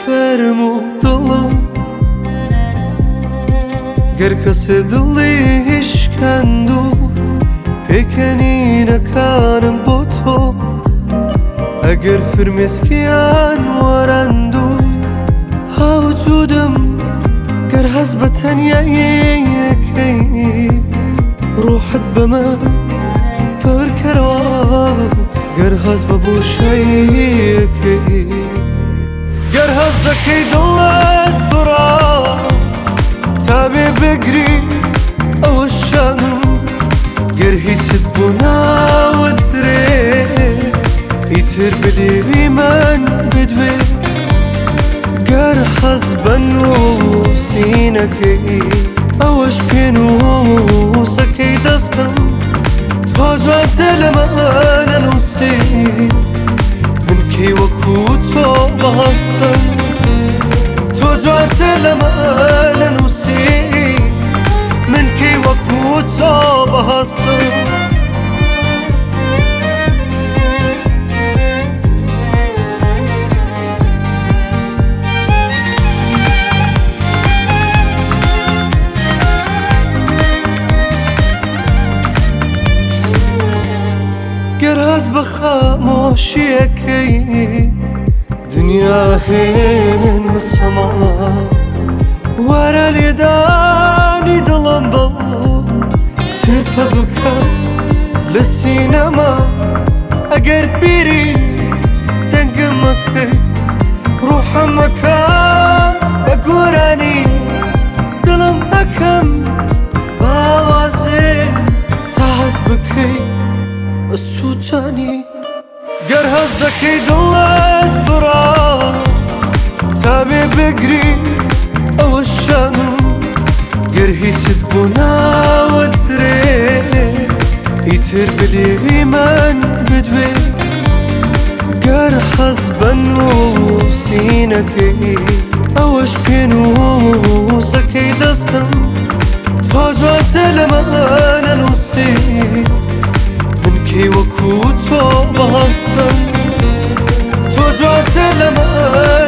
فرمو دڵم گەر کەسێ دڵی هیشکەند و پێکەنینەکانم بۆ تۆ ئەگەر فرمێسکیان وەرەند و هاوجودم گەر هەز بە تەنیاییەکەی ڕوحت بەمە پڕکەرەوە گەر هەز بە بۆشاییەکەی گەر هەز دەکەی دڵت بڕا تا بێ بگری ئەوە شانم گەر هیچت بۆ ناوەترێ ئیتر بلێوی من بدوێ گەر حەز بە نووسینەکەی ئەوەش پێنووسەکەی دەستم تۆ جوانتە لە منە نووسی من کەی وەکو تۆ بەهەستم تۆ جوانتە لە منە نووسی من کەی وەکو تۆ بەهەستم گەر هەز بە خامۆشیەکەی دنیا هێنە سەما وەرە لێدانی دڵم بە تێپە بکە لە سینەما ئەگەر بیری دەنگم مەکەی ڕوحەم مەکەم بە گۆرانی دڵم ئەکەم باوازێ تا هەز بکەی بە سووتانی گەر هەز دەکەی دڵت بڕا تا بێ بگری ئەوە شانم گەر هیچت بۆ ناوەترێ ئیتر بلێوی من بدوێ گەر حەز بە نووسینەکەی ئەوەش پێنووسەکەی دەستم تۆ جوانتە لە منە نووسی من کەی وەکو تۆ بەهەستم تۆ جوانتە لە من